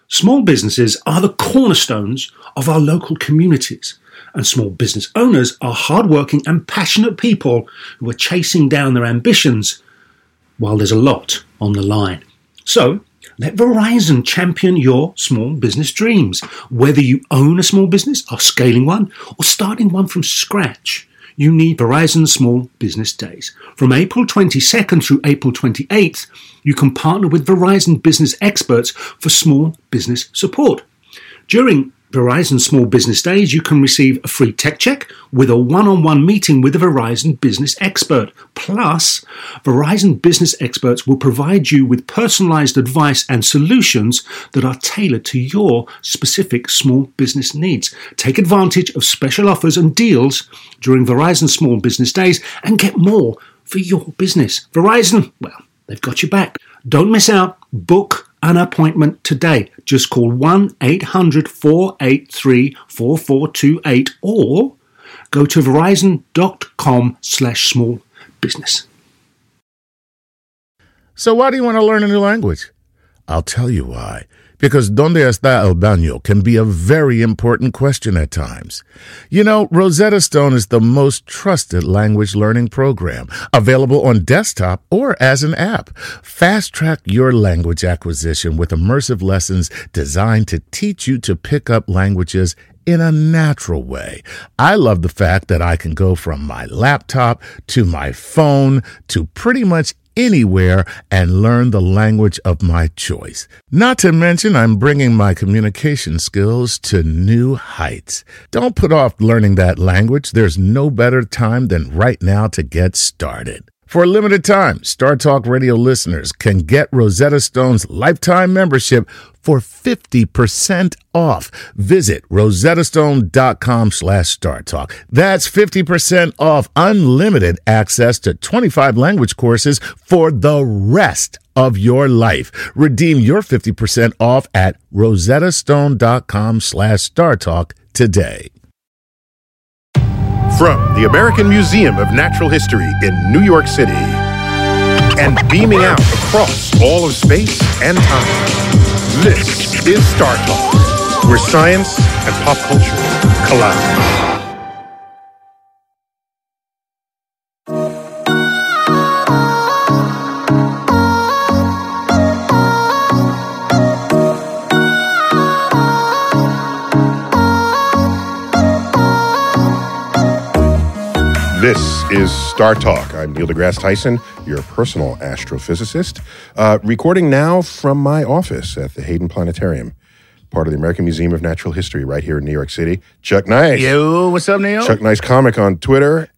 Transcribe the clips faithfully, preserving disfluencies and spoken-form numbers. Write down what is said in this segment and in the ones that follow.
Small businesses are the cornerstones of our local communities, and small business owners are hardworking and passionate people who are chasing down their ambitions while there's a lot on the line. So, let Verizon champion your small business dreams. Whether you own a small business, are scaling one, or starting one from scratch, you need Verizon Small Business Days. From April twenty-second through April twenty-eighth, you can partner with Verizon business experts for small business support. During Verizon Small Business Days, you can receive a free tech check with a one-on-one meeting with a Verizon business expert. Plus, Verizon business experts will provide you with personalized advice and solutions that are tailored to your specific small business needs. Take advantage of special offers and deals during Verizon Small Business Days and get more for your business. Verizon, well, they've got your back. Don't miss out. Book an appointment today. Just call one eight hundred four eight three four four two eight or go to verizon.com slash small business. So why do you want to learn a new language? I'll tell you why. Because ¿Dónde está el baño? Can be a very important question at times. You know, Rosetta Stone is the most trusted language learning program, available on desktop or as an app. Fast-track your language acquisition with immersive lessons designed to teach you to pick up languages in a natural way. I love the fact that I can go from my laptop to my phone to pretty much anywhere and learn the language of my choice. Not to mention, I'm bringing my communication skills to new heights. Don't put off learning that language. There's no better time than right now to get started. For a limited time, Star Talk Radio listeners can get Rosetta Stone's lifetime membership for fifty percent off. Visit rosettastone.com slash StarTalk. That's fifty percent off unlimited access to twenty-five language courses for the rest of your life. Redeem your fifty percent off at rosettastone.com slash StarTalk today. From the American Museum of Natural History in New York City and beaming out across all of space and time, this is Star Talk, where science and pop culture collide. This is Star Talk. I'm Neil deGrasse Tyson, your personal astrophysicist, uh, recording now from my office at the Hayden Planetarium, part of the American Museum of Natural History right here in New York City. Chuck Nice. Yo, what's up, Neil? Chuck Nice Comic on Twitter,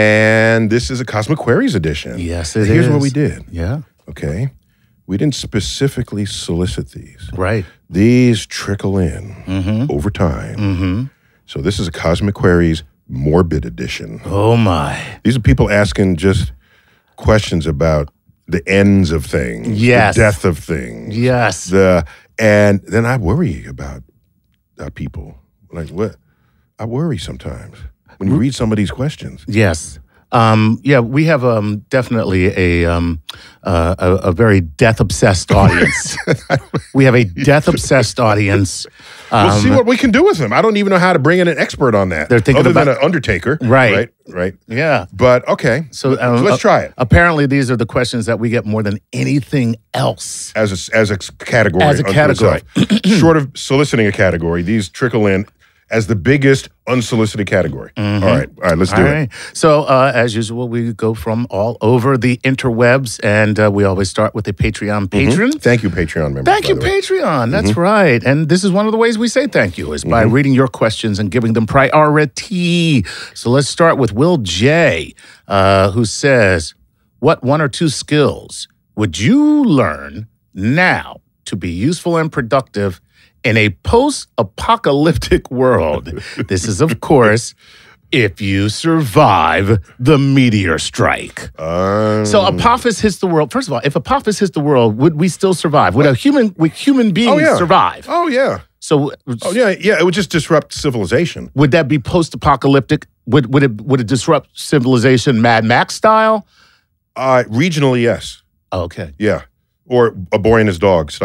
and this is a Cosmic Queries edition. Yes, it Here's is. what we did. Yeah. Okay. We didn't specifically solicit these. Right. These trickle in Mm-hmm. over time. Mm-hmm. So this is a Cosmic Queries Morbid edition. Oh, my. These are people asking just questions about the ends of things, Yes. the death of things. Yes. The and then I worry about uh, people. Like what? I worry sometimes when you read some of these questions. Yes. Um, yeah, we have um, definitely a, um, uh, a a very death-obsessed audience. We have a death-obsessed audience. Um, We'll see what we can do with them. I don't even know how to bring in an expert on that. They're thinking other about- than an undertaker. Right. Right. Right. Yeah. But okay. So, So, um, let's uh, try it Apparently, these are the questions that we get more than anything else. as a, as a category. As a unto category. itself. Short of soliciting a category, these trickle in as the biggest unsolicited category. Mm-hmm. All right. All right. Let's do All it. right. So, uh, as usual, we go from all over the interwebs, and uh, we always start with a Patreon patron. Mm-hmm. Thank you, Patreon members. Thank by you, the way. Patreon. That's right. And this is one of the ways we say thank you is by reading your questions and giving them priority. So let's start with Will J, uh, who says, what one or two skills would you learn now to be useful and productive in a post-apocalyptic world? This is, of course, if you survive the meteor strike. Um, So Apophis hits the world. First of all, if Apophis hits the world, would we still survive? Would a human, would human beings oh, yeah. survive? Oh, yeah. So, Oh, yeah. Yeah. It would just disrupt civilization. would that be post-apocalyptic? Would would it would it disrupt civilization, Mad Max style? Uh, regionally, yes. Okay. Yeah. Or a boy and his dog style.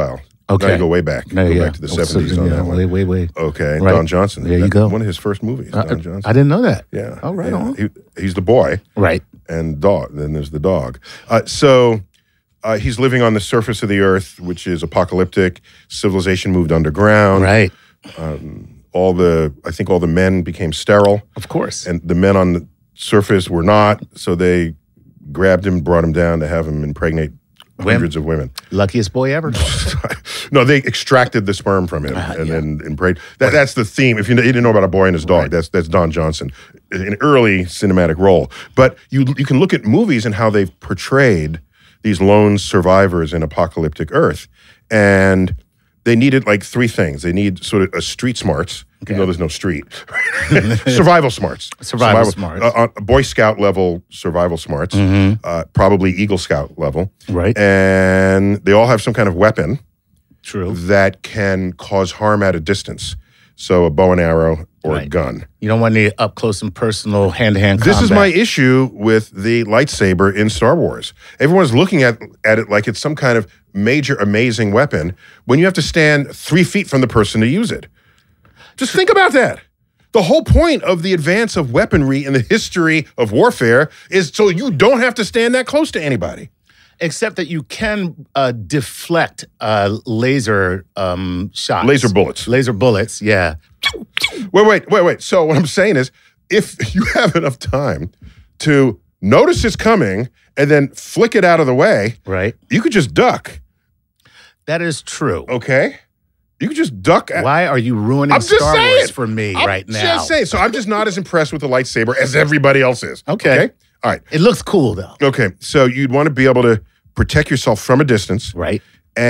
Now you go way back. No, go yeah. back to the seventies on yeah, that one. Way, way, way. Okay, Right. Don Johnson. There you That- go. One of his first movies, Uh, Don Johnson. I didn't know that. Yeah. Oh, right yeah. on. He, he's the boy. Right. And dog. Then there's the dog. Uh, so uh, he's living on the surface of the earth, which is apocalyptic. Civilization moved underground. Right. All the, I think all the men became sterile. Of course. And the men on the surface were not. So they grabbed him, brought him down to have him impregnate hundreds of women. Luckiest boy ever. No, they extracted the sperm from him Uh, and yeah. then impregnate. That, that's the theme. If you, you didn't know about A Boy and His Dog, Right. that's that's Don Johnson, an early cinematic role. But you you can look at movies and how they've portrayed these lone survivors in apocalyptic Earth, and they needed like three things. They need sort of a street smarts, even though there's no street. Survival smarts. Survival smarts. Uh, uh, Boy Scout level survival smarts, uh, probably Eagle Scout level. Right. And they all have some kind of weapon True. that can cause harm at a distance. So a bow and arrow or a Right. gun. You don't want any up close and personal hand to hand. This is my issue with the lightsaber in Star Wars. Everyone's looking at, at it like it's some kind of major, amazing weapon when you have to stand three feet from the person to use it. Just think about that. The whole point of the advance of weaponry in the history of warfare is so you don't have to stand that close to anybody. Except that you can uh, deflect uh, laser um, shots. Laser bullets. Laser bullets, yeah. Wait, wait, wait, wait. So what I'm saying is, if you have enough time to notice it's coming and then flick it out of the way, Right. you could just duck, That is true. okay? You could just duck. At, Why are you ruining I'm just Star saying. Wars for me I'm right now? just saying. So I'm just not as impressed with the lightsaber as everybody else is. Okay. All right. It looks cool though. Okay. So you'd want to be able to protect yourself from a distance, Right.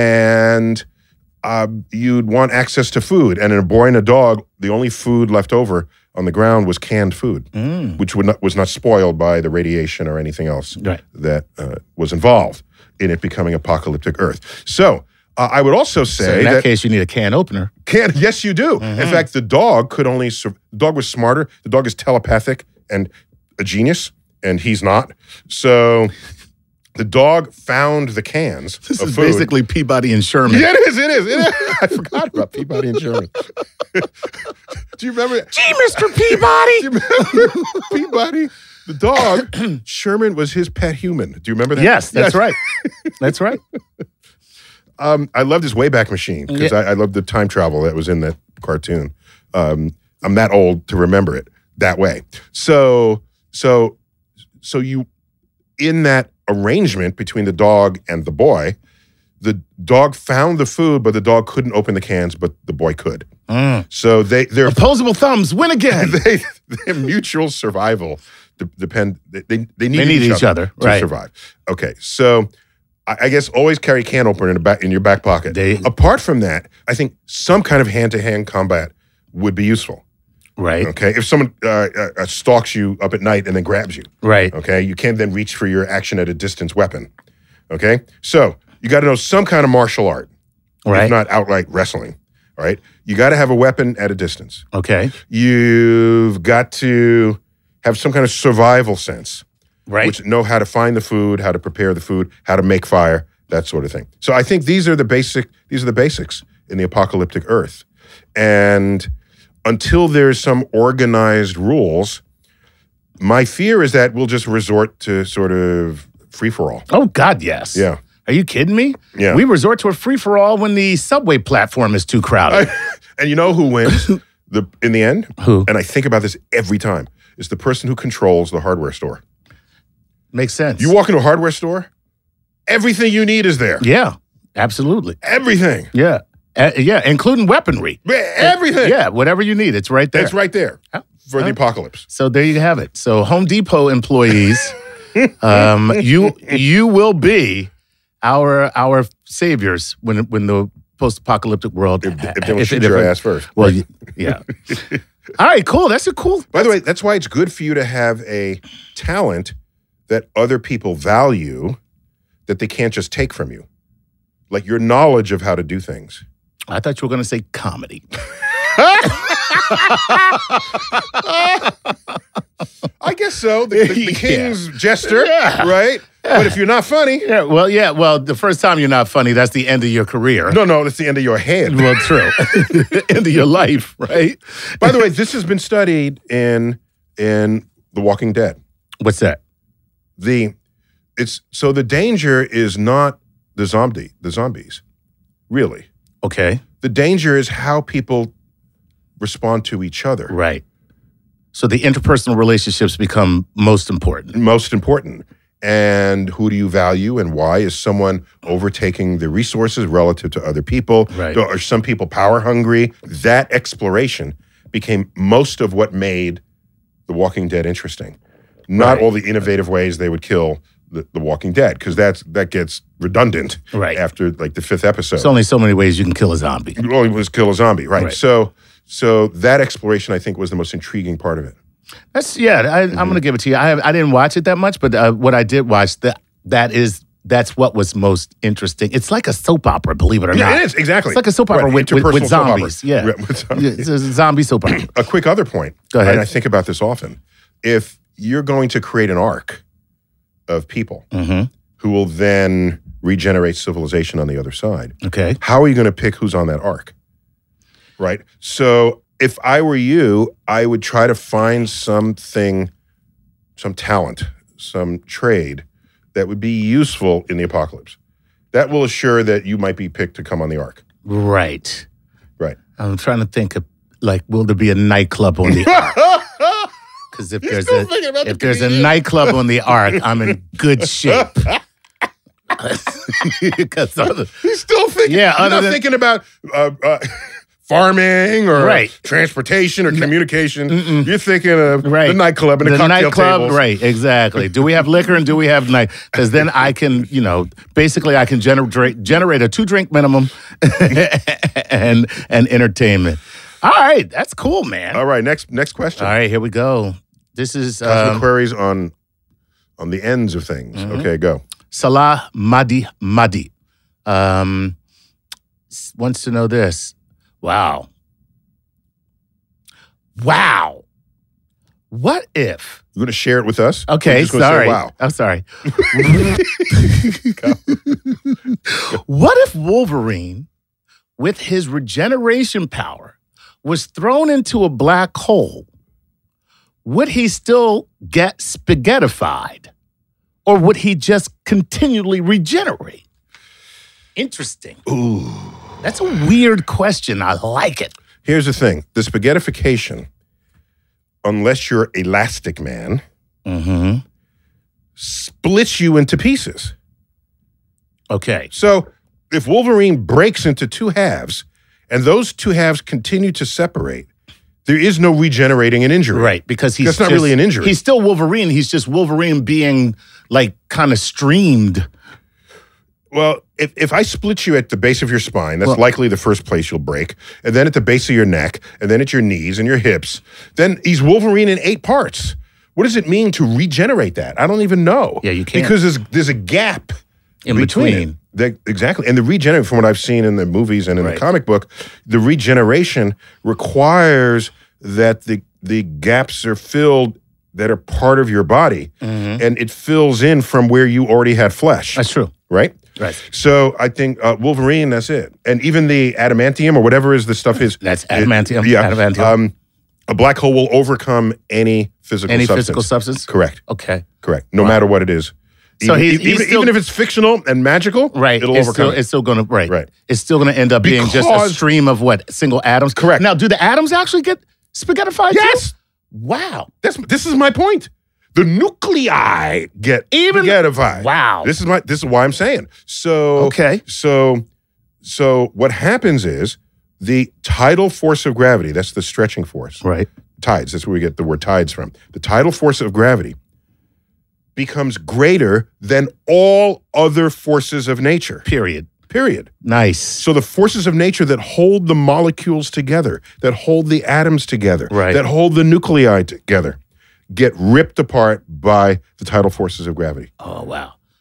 and uh, you'd want access to food. And in A Boy and a Dog, the only food left over on the ground was canned food, Mm. which would not, was not spoiled by the radiation or anything else Right. that uh, was involved in it becoming apocalyptic Earth. So uh, I would also say So in that, that case, you need a can opener. can yes, you do. In fact, the dog could only. Sur- the dog was smarter. The dog is telepathic and a genius, and he's not. So the dog found the cans This of is food. basically Peabody and Sherman. Yeah, it is. It is. It is. I forgot about Peabody and Sherman. Do you remember? Gee, Mister Peabody. Do you remember Peabody? The dog, Sherman was his pet human. Do you remember that? Yes, that's right. That's right. Um, I loved his Wayback Machine because Yeah. I, I loved the time travel that was in that cartoon. Um, I'm that old to remember it that way. So, so, so you, in that arrangement between the dog and the boy, the dog found the food, but the dog couldn't open the cans, but the boy could. Mm. So they, they're Opposable thumbs win again. they, their mutual survival de- depend. They they, they need, They need each other, to right. survive. Okay, so I, I guess always carry a can opener in the back in your back pocket. They- Apart from that, I think some kind of hand to hand combat would be useful. Right. Okay, if someone uh, uh, stalks you up at night and then grabs you, Right. okay, you can't then reach for your action at a distance weapon. Okay, so you got to know some kind of martial art, Right. if not outright wrestling. All right, you got to have a weapon at a distance. Okay. You've got to have some kind of survival sense, Right. which know how to find the food, how to prepare the food, how to make fire, that sort of thing. So I think these are the basic. These are the basics in the apocalyptic Earth, and until there's some organized rules, my fear is that we'll just resort to sort of free for all. Oh God, yes. Yeah. Are you kidding me? Yeah. We resort to a free for all when the subway platform is too crowded. And you know who wins the in the end? Who? And I think about this every time. Is the person who controls the hardware store. Makes sense. You walk into a hardware store, everything you need is there. Yeah. Absolutely. Everything. Yeah. Uh, yeah, including weaponry. Everything. Yeah, whatever you need, it's right there. It's right there for the apocalypse. So there you have it. So Home Depot employees, um, you you will be our our saviors when when the post-apocalyptic world. If, if they will shoot your ass first. Well, y- yeah. All right, cool. That's a cool. By the way, that's why it's good for you to have a talent that other people value that they can't just take from you. Like your knowledge of how to do things. I thought you were going to say comedy. I guess so. The, the, the Yeah. king's jester, Yeah. right? But if you're not funny, Yeah, well, yeah, well, the first time you're not funny, that's the end of your career. no, no, it's the end of your head. Well, true. End of your life, right? By the way, this has been studied in in The Walking Dead. What's that? The it's so the danger is not the zombie, the zombies, really. Okay, The danger is how people respond to each other. right. So the interpersonal relationships become most important. Most important. And who do you value and why? Is someone overtaking the resources relative to other people? Right. Are some people power hungry? That exploration became most of what made The Walking Dead interesting. Not Right. all the innovative ways they would kill the, the Walking Dead, because that's that gets redundant Right. after like the fifth episode. There's only so many ways you can kill a zombie. Well, it was kill a zombie, right? Right. So, so that exploration, I think, was the most intriguing part of it. That's yeah. I, I'm going to give it to you. I have, I didn't watch it that much, but uh, what I did watch that that is that's what was most interesting. It's like a soap opera, believe it or Yeah, not. it is exactly. It's like a soap opera Right, with, with, interpersonal with soap opera. zombies. Yeah, Right, with zombies. Yeah, it's a zombie soap opera. A quick other point. Go ahead. And I think about this often. If you're going to create an arc of people Mm-hmm. who will then regenerate civilization on the other side, Okay. how are you going to pick who's on that arc? Right? So if I were you, I would try to find something, some talent, some trade that would be useful in the apocalypse. That will assure that you might be picked to come on the arc. Right. Right. I'm trying to think of like, will there be a nightclub on the ark? Because if there's still a thinking about the if there's a comedian. nightclub on the ark, I'm in good shape. Because other, He's still thinking. Yeah, You're other not than- thinking about uh, uh, farming or Right. transportation or communication. You're thinking of right. the nightclub and the, the cocktail nightclub, tables. right? Exactly. Do we have liquor and do we have night? Because then I can, you know, basically I can generate generate a two drink minimum and and entertainment. All right, that's cool, man. All right. Next next question. All right, here we go. This is Cosmic um, queries on on the ends of things. Mm-hmm. Okay, go. Salah Madi Madi um, s- wants to know this. Wow. Wow. What if? You're going to share it with us? Okay, You're just gonna say, sorry. wow. I'm sorry. What if Wolverine, with his regeneration power, was thrown into a black hole? Would he still get spaghettified? Or would he just continually regenerate? Interesting. Ooh. That's a weird question. I like it. Here's the thing. The spaghettification, unless you're Elastic Man, Mm-hmm. splits you into pieces. Okay. So if Wolverine breaks into two halves and those two halves continue to separate, there is no regenerating an injury. Right, because he's That's not just- really an injury. He's still Wolverine. He's just Wolverine being like kind of streamed. Well, if, if I split you at the base of your spine, that's Well- likely the first place you'll break, and then at the base of your neck, and then at your knees and your hips, then he's Wolverine in eight parts. What does it mean to regenerate that? I don't even know. Yeah, you can't. Because there's, there's a gap In between. between. it. That- exactly. And the regenerate, from what I've seen in the movies and in Right. the comic book, the regeneration requires that the the gaps are filled that are part of your body, and it fills in from where you already had flesh. Mm-hmm. That's true. Right? Right. So I think uh, Wolverine, that's it. And even the adamantium or whatever is the stuff is. That's it- adamantium, yeah. adamantium. Um, a black hole will overcome any physical Any substance. physical substance? Correct. Okay. Correct. No matter what it is. So even, he's- even, he's still- even if it's fictional and magical, Right. it'll it's overcome still, it. it's still gonna right. Right. It's still gonna end up being just a Because- stream of what? Single atoms? Correct. Now, do the atoms actually get spaghettified? too? Yes. Wow. That's this is my point. The nuclei get Even- spaghettified. Wow. This is my this is why I'm saying. So Okay. So so what happens is the tidal force of gravity, that's the stretching force. Right. Tides, that's where we get the word tides from. The tidal force of gravity becomes greater than all other forces of nature. Period. Period. Nice. So the forces of nature that hold the molecules together, that hold the atoms together, Right. that hold the nuclei together, get ripped apart by the tidal forces of gravity. Oh wow.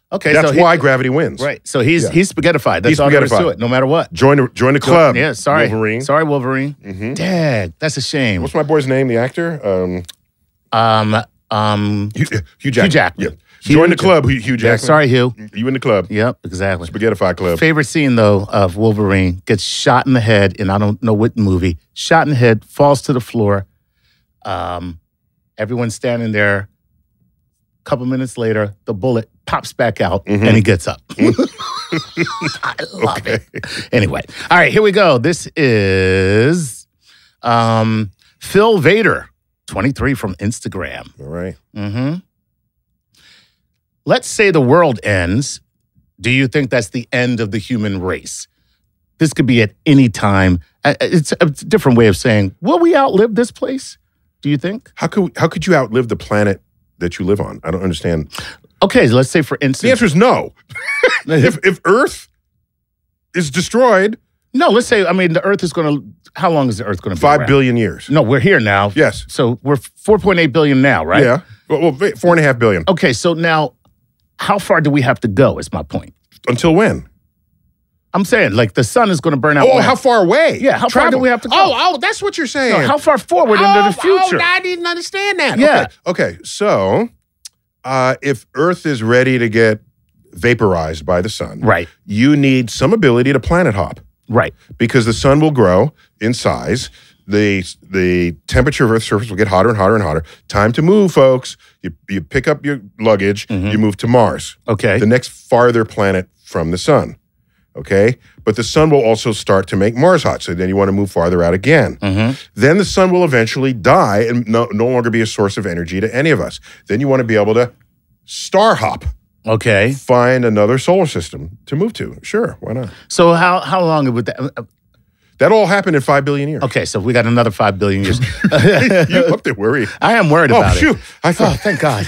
Okay, That's so he- why gravity wins. Right. So he's Yeah. he's spaghettified. That's He's all there is to spaghettified. it, no matter what. Join the join the club. Yeah, sorry. Wolverine. Sorry, Wolverine. Mhm. Dang, that's a shame. What's my boy's name? The actor. Um, Um, um, Hugh, Hugh Jackman. Hugh Jackman. Yeah. Hugh Join the Jack- club, Hugh, Hugh yeah, Jackman. sorry, Hugh. You in the club. Yep, exactly. Spaghettify club. Favorite scene, though, of Wolverine gets shot in the head, and I don't know what movie. Shot in the head, falls to the floor. Um, everyone's standing there. A couple minutes later, the bullet pops back out, Mhm. and he gets up. I love Okay. it. Anyway, all right, here we go. This is um, Phil Vader, twenty-three from Instagram. All right. Mm-hmm. Let's say the world ends. Do you think that's the end of the human race? This could be at any time. Uh, It's a different way of saying, will we outlive this place? Do you think? How could how could you outlive the planet that you live on? I don't understand. Okay, let's say for The instance. answer is no. if if Earth is destroyed, no, let's say, I mean, the Earth is going to, how long is the Earth going to be five around? billion years. No, we're here now. Yes. So we're four point eight billion now, right? Yeah. Well, well, wait, four and a half billion. Okay, so now, how far do we have to go is my point. Until when? I'm saying, like, the sun is going to burn out. Oh, when? how far away? Yeah, how far do Travel. we have to go? Oh, oh, that's what you're saying. No, how far forward oh, into the future? Oh, I didn't understand that. Yeah. Okay. Okay. So, uh, if Earth is ready to get vaporized by the sun, Right, you need some ability to planet hop right. because the sun will grow in size. The the temperature of Earth's surface will get hotter and hotter and hotter. Time to move, folks. You you pick up your luggage. Mhm. You move to Mars, Okay. the next farther planet from the sun. Okay, but the sun will also start to make Mars hot. So then you want to move farther out again. Mm-hmm. Then the sun will eventually die and no, no longer be a source of energy to any of us. Then you want to be able to star hop, Okay. find another solar system to move to. Sure, why not? So how how long would that? uh, That all happened in five billion years. Okay, so we got another five billion years. You up there worried? I am worried Oh, about phew. it. I Oh, thought thank God.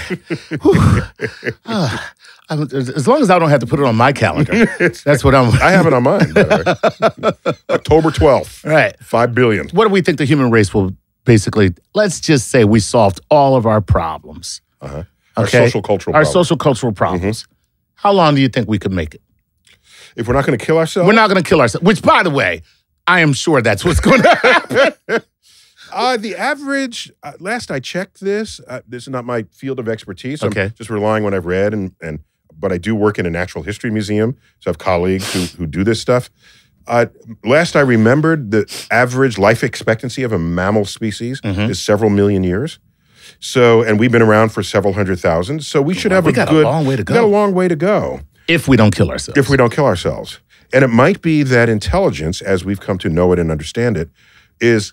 Whew. Ah, I'm- as long as I don't have to put it on my calendar, that's what I'm. I have it on mine. by the way. October twelfth, Right. five billion. What do we think the human race will basically? Let's just say we solved all of our problems. Uh-huh. Our Okay? social cultural Our problems. social cultural problems. How long do you think we could make it? If we're not going to kill ourselves, We're not going to kill ourselves. Which, by the way, I am sure that's what's going to happen. Uh, the average, uh, last I checked this, uh, this is not my field of expertise. I'm Okay. just relying on what I've read, and, and but I do work in a natural history museum, so I have colleagues who, who do this stuff. Uh, last I remembered, the average life expectancy of a mammal species Mhm. is several million years. So, and we've been around for several hundred thousand, so we should have we a got good, a long way to we got a go long way to go if we don't kill ourselves. if we don't kill ourselves. And it might be that intelligence, as we've come to know it and understand it, is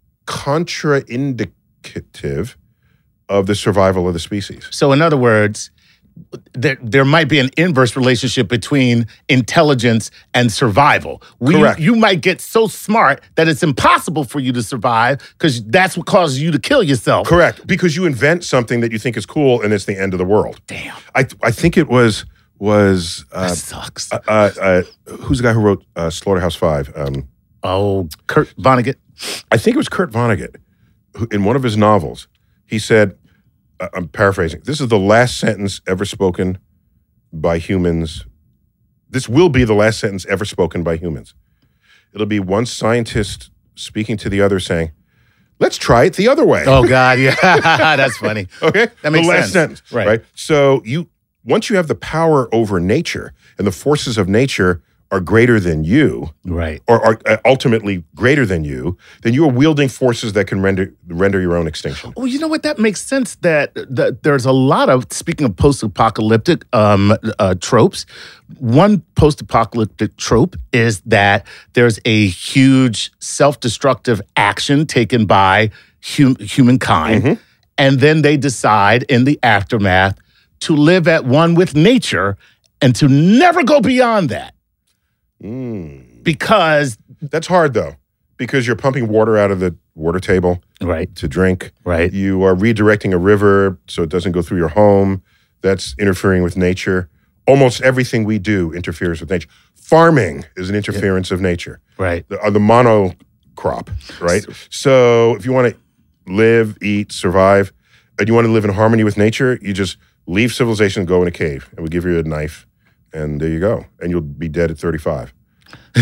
contraindicative of the survival of the species. So, in other words, there there might be an inverse relationship between intelligence and survival. We, Correct. You might get so smart that it's impossible for you to survive because that's what causes you to kill yourself. Correct, because you invent something that you think is cool, and it's the end of the world. Damn, I I think it was was uh, that sucks. uh, uh, uh, who's the guy who wrote uh, Slaughterhouse Five? Um, oh, Kurt Vonnegut. I think it was Kurt Vonnegut, who, in one of his novels, he said, uh, I'm paraphrasing, this is the last sentence ever spoken by humans. This will be the last sentence ever spoken by humans. It'll be one scientist speaking to the other saying, let's try it the other way. Oh God, yeah, that's funny. Okay? That makes the last sense. sentence. Right. Right. So you once you have the power over nature and the forces of nature are greater than you, Right. or are uh, ultimately greater than you, then you are wielding forces that can render render your own extinction. Well, you know what? That makes sense. That, that there's a lot of, speaking of post-apocalyptic um, uh, tropes, one post-apocalyptic trope is that there's a huge self-destructive action taken by hum- humankind, Mhm. and then they decide in the aftermath to live at one with nature and to never go beyond that Mm. because, That's hard though, because you're pumping water out of the water table right, to drink. right, You are redirecting a river so it doesn't go through your home. That's interfering with nature. Almost everything we do interferes with nature. Farming is an interference of nature. right. The, uh, the monocrop, right? So if you want to live, eat, survive, and you want to live in harmony with nature, you just leave civilization and go in a cave, and we give you a knife, and there you go. And you'll be dead at thirty-five. All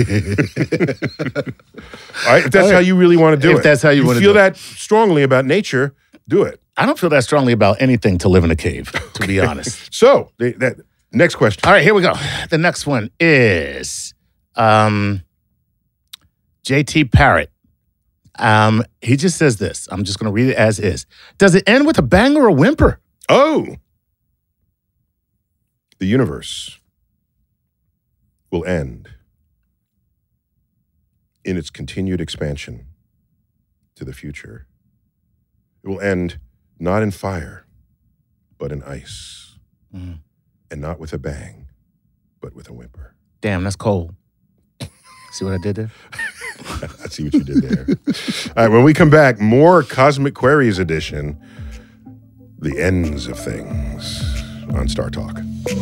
right, if that's right. how you really want to do if it. If that's how you, you want to feel do that strongly about nature, do it. I don't feel that strongly about anything to live in a cave, to be honest. So, the, that next question. All right, here we go. The next one is um, J T Parrott. Um, he just says this. I'm just going to read it as is. Does it end with a bang or a whimper? Oh. The universe will end in its continued expansion to the future. It will end not in fire, but in ice. Mm. And not with a bang, but with a whimper. Damn, that's cold. See what I did there? I see what you did there. All right, when we come back, more Cosmic Queries edition, The Ends of Things on Star Talk.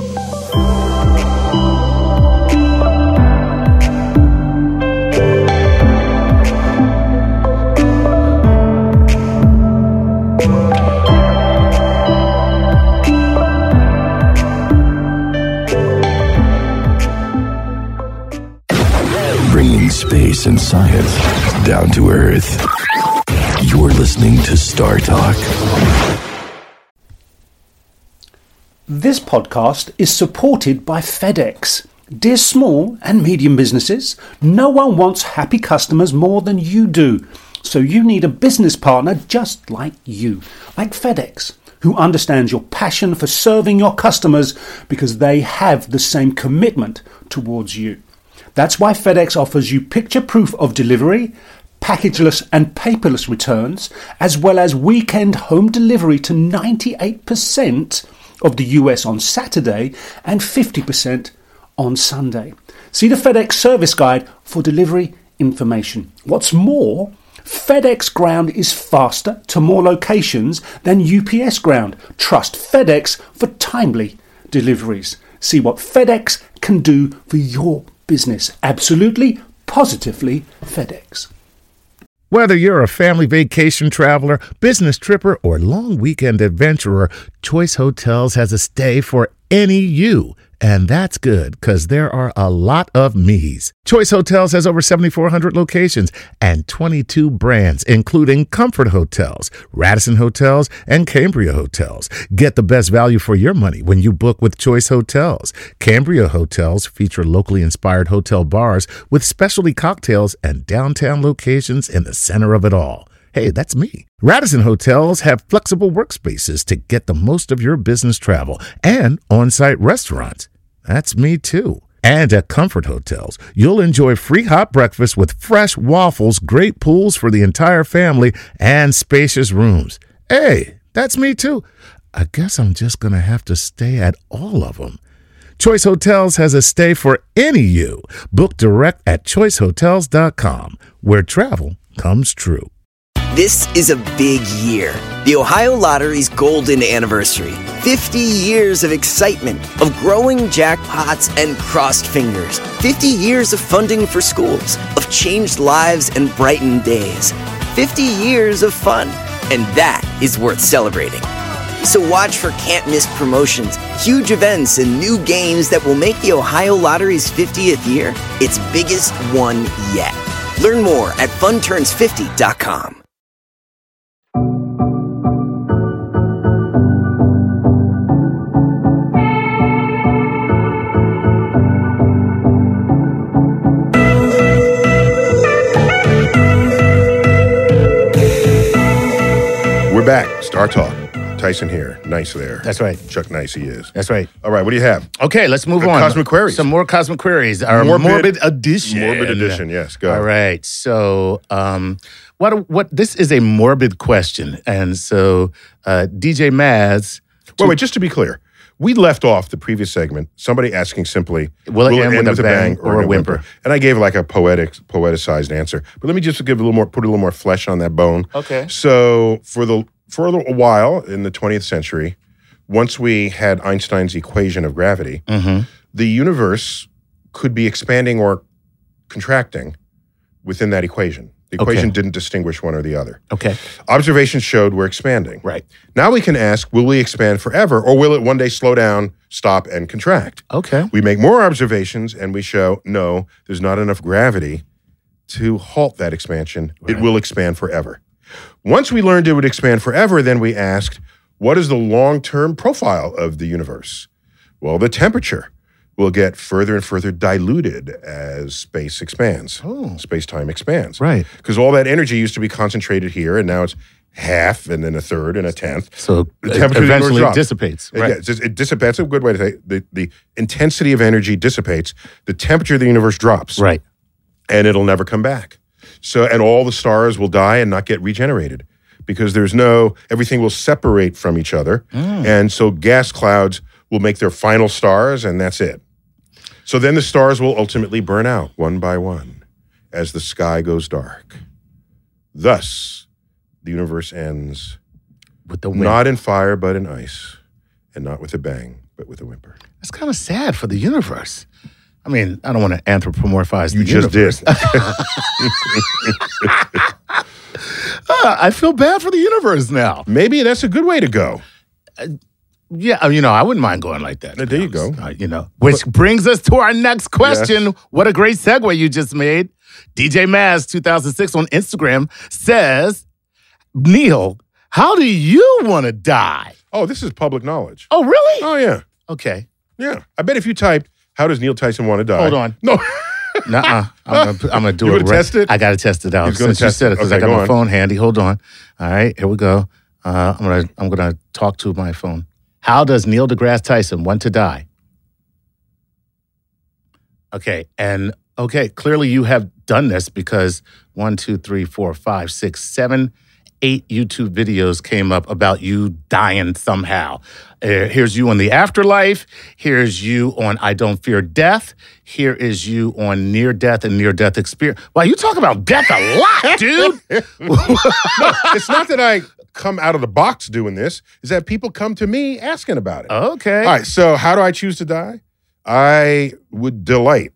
Bringing space and science down to Earth. You're listening to Star Talk. This podcast is supported by FedEx. Dear small and medium businesses, no one wants happy customers more than you do. So you need a business partner just like you, like FedEx, who understands your passion for serving your customers because they have the same commitment towards you. That's why FedEx offers you picture proof of delivery, packageless and paperless returns, as well as weekend home delivery to ninety-eight percent of the U S on Saturday and fifty percent on Sunday. See the FedEx service guide for delivery information. What's more, FedEx Ground is faster to more locations than U P S Ground. Trust FedEx for timely deliveries. See what FedEx can do for your business. Absolutely, positively FedEx. Whether you're a family vacation traveler, business tripper, or long weekend adventurer, Choice Hotels has a stay for any you. And that's good, because there are a lot of me's. Choice Hotels has over seventy-four hundred locations and twenty-two brands, including Comfort Hotels, Radisson Hotels, and Cambria Hotels. Get the best value for your money when you book with Choice Hotels. Cambria Hotels feature locally inspired hotel bars with specialty cocktails and downtown locations in the center of it all. Hey, that's me. Radisson Hotels have flexible workspaces to get the most of your business travel and on-site restaurants. That's me too. And at Comfort Hotels, you'll enjoy free hot breakfast with fresh waffles, great pools for the entire family, and spacious rooms. Hey, that's me too. I guess I'm just going to have to stay at all of them. Choice Hotels has a stay for any you. Book direct at choice hotels dot com, where travel comes true. This is a big year. The Ohio Lottery's golden anniversary. fifty years of excitement, of growing jackpots and crossed fingers. fifty years of funding for schools, of changed lives and brightened days. fifty years of fun, and that is worth celebrating. So watch for can't-miss promotions, huge events, and new games that will make the Ohio Lottery's fiftieth year its biggest one yet. Learn more at fun turns fifty dot com. We're back. Star Talk. Tyson here. Nice there. That's right. Chuck Nice he is. That's right. All right, what do you have? Okay, let's move Uh, on. Cosmic Queries. Some more Cosmic Queries. Our Morbid- morbid, edition. Morbid edition, yes. Go. All right. So, um, what? What? This is a morbid question, and so uh, D J Maz. Wait, wait, just to be clear. We left off the previous segment, somebody asking simply, Will it end with a bang or a whimper? And I gave like a poetic, poeticized answer. But let me just give a little more, put a little more flesh on that bone. Okay. So for the for a little while in the twentieth century, once we had Einstein's equation of gravity, Mm-hmm. the universe could be expanding or contracting within that equation. The equation Okay. didn't distinguish one or the other. Okay. Observations showed we're expanding. Right. Now we can ask, will we expand forever, or will it one day slow down, stop, and contract? Okay. We make more observations, and we show, no, there's not enough gravity to halt that expansion. It will expand forever. Once we learned it would expand forever, then we asked, what is the long-term profile of the universe? Well, the temperature will get further and further diluted as space expands. Oh. Space-time expands. Right. Because all that energy used to be concentrated here, and now it's half, and then a third, and a tenth. So The it temperature of the universe eventually drops. dissipates. Yeah, Right. it's just- it dissipates. That's a good way to say it. The, the intensity of energy dissipates. The temperature of the universe drops. Right. And it'll never come back. So, and all the stars will die and not get regenerated because there's no, everything will separate from each other. And so gas clouds will make their final stars, and that's it. So then the stars will ultimately burn out one by one as the sky goes dark. Thus, the universe ends With the wind. not in fire, but in ice, and not with a bang, but with a whimper. That's kind of sad for the universe. I mean, I don't want to anthropomorphize You the just universe. did. Uh, I feel bad for the universe now. Maybe that's a good way to go. Yeah, uh, you know, I wouldn't mind going like that. to There be you go. honest. Uh, you know, which brings us to our next question. Yes. What a great segue you just made. D J Maz two thousand six on Instagram says, Neil, how do you want to die? Oh, this is public knowledge. Oh, really? Oh, yeah. Okay. Yeah. I bet if you typed, how does Neil Tyson want to die? Hold on. No. Nuh-uh. I'm gonna, I'm gonna do You it. gonna right- test it? I gotta test it out. He's gonna Since you test said it. it, because Okay, I got go my on. phone handy. Hold on. All right, here we go. Uh, I'm gonna I'm gonna talk to my phone. How does Neil deGrasse Tyson want to die? Okay, and okay, clearly you have done this because one, two, three, four, five, six, seven, eight YouTube videos came up about you dying somehow. Uh, here's you on the afterlife. Here's you on I Don't Fear Death. Here is you on near death and near death experience. Wow, you talk about death a lot, dude. It's not that I come out of the box doing this. Is that people come to me asking about it. Okay. All right. So how do I choose to die? I would delight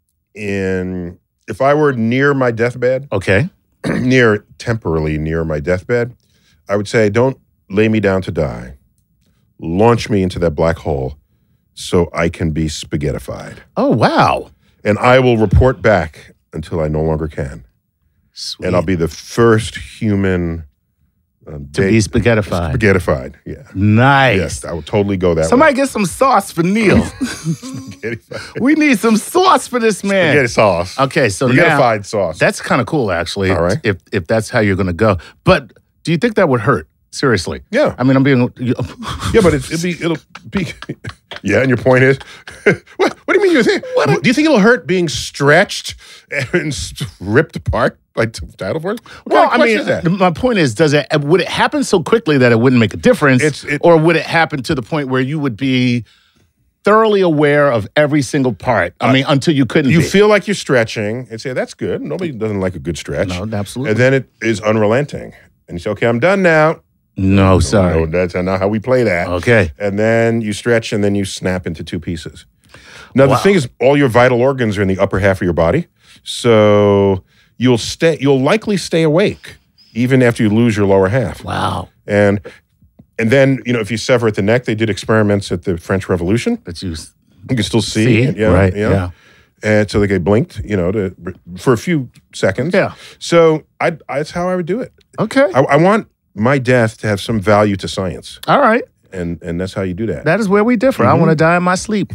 in, if I were near my deathbed, Okay. near, temporarily near my deathbed, I would say, don't lay me down to die. Launch me into that black hole so I can be spaghettified. Oh, wow. And I will report back until I no longer can. Sweet. And I'll be the first human um, to day- be spaghettified. spaghettified. Yeah. Nice. Yes, I would totally go that Somebody way. get some sauce for Neil. Spaghettified. We need some sauce for this man. Spaghetti sauce. Okay, so now Spaghettified sauce. that's kind of cool, actually. All right. If if that's how you're going to go, but do you think that would hurt? Seriously? Yeah. I mean, I'm being. Yeah, but it, it'll be, it'll be, yeah, and your point is, what, what do you mean you think? Do you think it'll hurt being stretched and ripped apart like Title Force? What Well, kind of I mean, question is that? my point is, does it would it happen so quickly that it wouldn't make a difference, It's- it- or would it happen to the point where you would be thoroughly aware of every single part? I mean, until you couldn't. You be. feel like you're stretching and say, that's good. Nobody doesn't like a good stretch. No, absolutely. And then it is unrelenting. And you say, okay, I'm done now. No, sorry. No, that's not how we play that. Okay. And then you stretch and then you snap into two pieces. Now, Wow. the thing is, all your vital organs are in the upper half of your body. So you'll stay, you'll likely stay awake even after you lose your lower half. Wow. And and then, you know, if you sever at the neck, they did experiments at the French Revolution. But you You can still see. see, it, yeah, right? yeah. Yeah. And so they get blinked, you know, to, for a few seconds. Yeah. So I, I, that's how I would do it. Okay. I, I want my death to have some value to science. All right. And and that's how you do that. That is where we differ. I want to die in my sleep,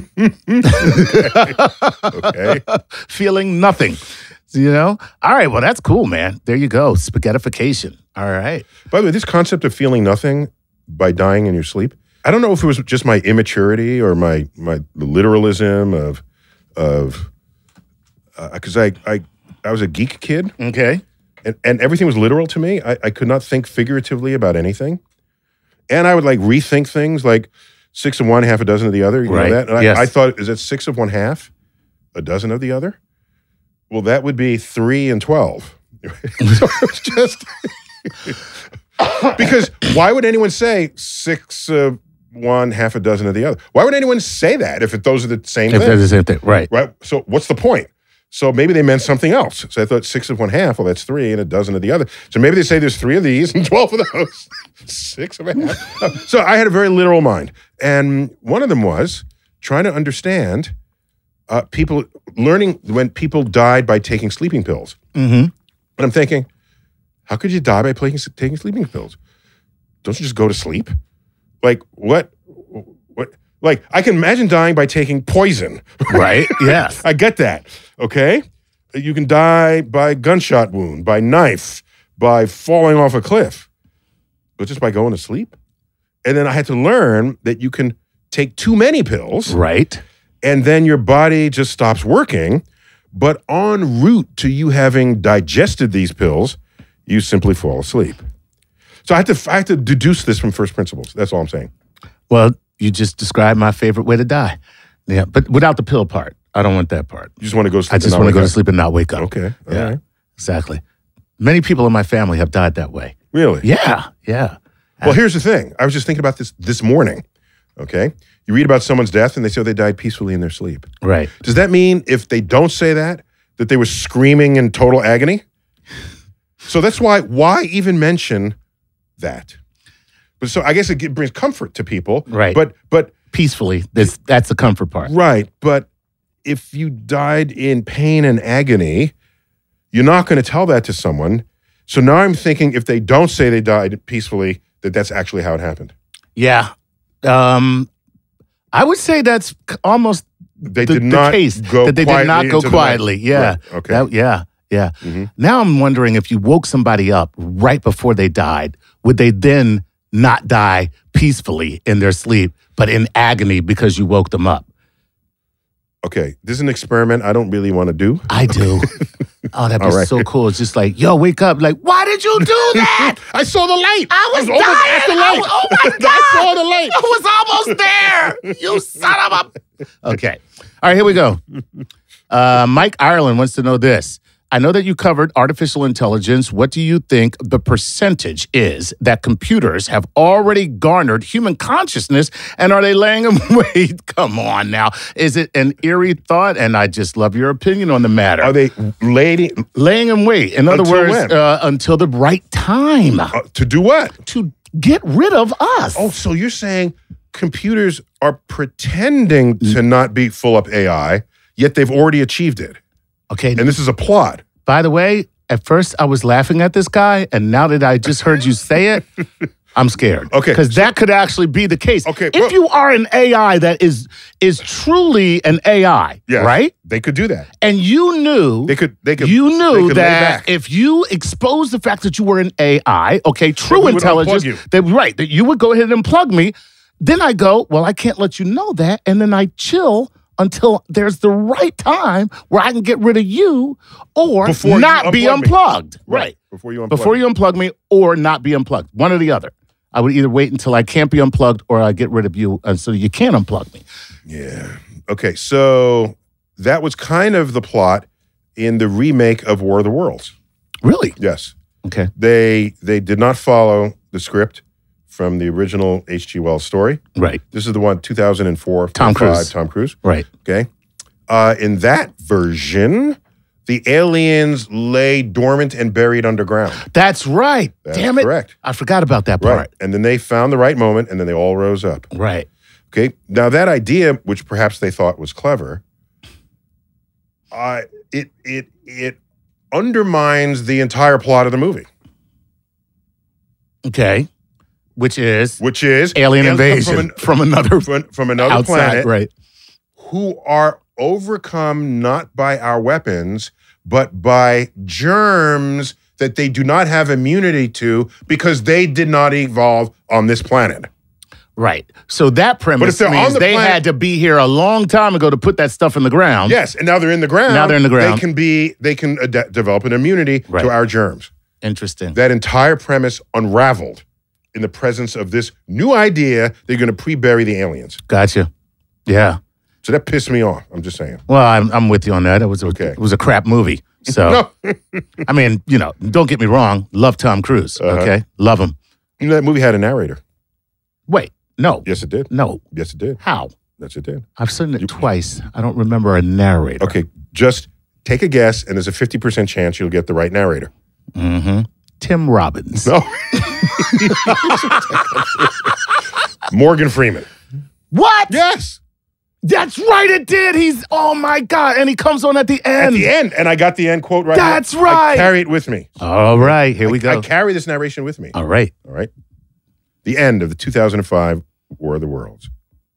Okay. feeling nothing. You know? All right. Well, that's cool, man. There you go. Spaghettification. All right. By the way, this concept of feeling nothing by dying in your sleep, I don't know if it was just my immaturity or my my literalism of of because I, I I was a geek kid Okay. and, and everything was literal to me. I, I could not think figuratively about anything. And I would like rethink things like six of one, half a dozen of the other. You Right. know that? And Yes. I, I thought, is it six of one half, a dozen of the other? Well, that would be three and twelve. So it was just because why would anyone say six of one, half a dozen of the other? Why would anyone say that if it, those are the same If thing? they're the same thing. Right. Right? So what's the point? So maybe they meant something else. So I thought six of one half, well, that's three, and a dozen of the other. So maybe they say there's three of these and twelve of those. Six of a half. So I had a very literal mind. And one of them was trying to understand uh, people, learning when people died by taking sleeping pills. Mm-hmm. And I'm thinking, how could you die by taking, taking sleeping pills? Don't you just go to sleep? Like, what? What? Like, I can imagine dying by taking poison. Right? Yeah. I get that. Okay? You can die by gunshot wound, by knife, by falling off a cliff, but just by going to sleep. And then I had to learn that you can take too many pills. Right. And then your body just stops working. But en route to you having digested these pills, you simply fall asleep. So I had to, I had to deduce this from first principles. That's all I'm saying. Well, you just described my favorite way to die. Yeah, but without the pill part. I don't want that part. You just want to go to sleep. I just want to go to sleep and not wake up. Okay. All yeah, right. exactly. Many people in my family have died that way. Really? Yeah, yeah. Well, here's the thing. I was just thinking about this this morning. Okay? You read about someone's death and they say, oh, they died peacefully in their sleep. Right. Does that mean if they don't say that, that they were screaming in total agony? So that's why, why even mention that? But so I guess it brings comfort to people. Right. But, but, Peacefully. That's, that's the comfort part. right. But if you died in pain and agony, you're not going to tell that to someone. So now I'm thinking if they don't say they died peacefully, that that's actually how it happened. Yeah. Um, I would say that's c- almost They the, did the not case. go that they did quietly not go into the night. quietly. Yeah. Right. Okay. That- yeah. Yeah. Mhm. Now I'm wondering if you woke somebody up right before they died, would they then not die peacefully in their sleep, but in agony because you woke them up? Okay, this is an experiment I don't really want to do. I do. Oh, that'd be All right. so cool. It's just like, yo, wake up. Like, why did you do that? I saw the light. I was almost dying. at the I light. was- oh my God. I saw the light. I was almost there. You son of a. Okay. All right, here we go. Uh, Mike Ireland wants to know this. I know that you covered artificial intelligence. What do you think the percentage is that computers have already garnered human consciousness, and are they laying them wait? Come on now. Is it an eerie thought? And I just love your opinion on the matter. Are they lady laying them wait? In other Until words, when? uh, until the right time uh, to do what? to get rid of us. Oh, so you're saying computers are pretending to not be full up A I, yet they've already achieved it, Okay. and this is a plot. By the way, at first I was laughing at this guy, and now that I just heard you say it, I'm scared. Okay, Because that could actually be the case. Okay, If well- you are an A I that is is truly an A I, Yeah, right? They could do that. And you knew They could. They could. you they knew could lay that back. if you exposed the fact that you were an A I, okay, true we would intelligence, unplug you. that right, that you would go ahead and unplug me. Then I go, well, I can't let you know that, and then I chill until there's the right time where I can get rid of you or Before you not be unplug me. unplugged. Right. Before you unplug. Before you unplug me or not be unplugged. One or the other. I would either wait until I can't be unplugged or I get rid of you uh, so you can't unplug me. Yeah. Okay. So that was kind of the plot in the remake of War of the Worlds. Really? Yes. Okay. They they did not follow the script from the original H G Wells story. Right. This is the one two thousand four. Tom Cruise. Tom Cruise. Right. Okay. Uh, in that version, the aliens lay dormant and buried underground. That's right. That's Damn it. correct. I forgot about that Right. part. And then they found the right moment and then they all rose up. Right. Okay. Now that idea, which perhaps they thought was clever, uh, it it it undermines the entire plot of the movie, Okay. Which is which is alien aliens come invasion from, from, another an, from, from another outside. planet, Right. who are overcome not by our weapons, but by germs that they do not have immunity to because they did not evolve on this planet. Right. So that premise they're on means the they planet- had to be here a long time ago to put that stuff in the ground. Yes, and now they're in the ground. Now they're in the ground. They can be. They can ad- develop an immunity Right. to our germs. Interesting. That entire premise unraveled in the presence of this new idea. They're going to pre-bury the aliens. Gotcha. Yeah. So that pissed me off. I'm just saying. Well, I'm I'm with you on that. It was a, Okay. it was a crap movie. So I mean, you know, don't get me wrong. Love Tom Cruise. Uh-huh. Okay, love him. You know that movie had a narrator. Wait, no, Yes, it did. no. Yes, it did. How? Yes, it did. I've seen it twice. I don't remember a narrator. Okay, just Take a guess, and there's a fifty percent chance you'll get the right narrator. Mm-hmm. Tim Robbins. No. Morgan Freeman. What? Yes. That's right, it did. He's, oh my God. And he comes on at the end. At the end, and I got the end quote right. That's here. right. I carry it with me. All right, here we I, go. I carry this narration with me. All right. All right. The end of the two thousand five War of the Worlds.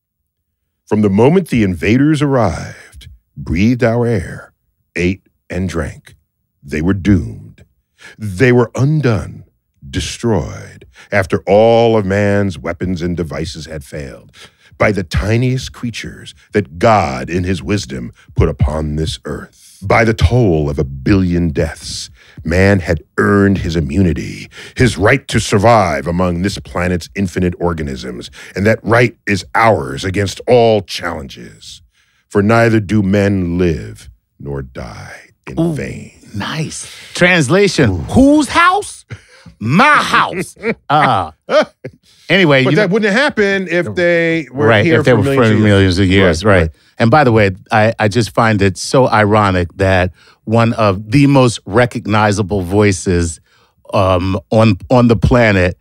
From the moment the invaders arrived, breathed our air, ate and drank, they were doomed. They were undone, destroyed, after all of man's weapons and devices had failed, by the tiniest creatures that God in his wisdom put upon this earth. By the toll of a billion deaths, man had earned his immunity, his right to survive among this planet's infinite organisms, and that right is ours against all challenges. For neither do men live nor die in Ooh, vain. Nice. Translation, Ooh. Whose house? My house. Uh, anyway. But you that know, wouldn't happen if they were right, here if they for were millions, for of millions of years. Right, right, right. And by the way, I, I just find it so ironic that one of the most recognizable voices um, on on the planet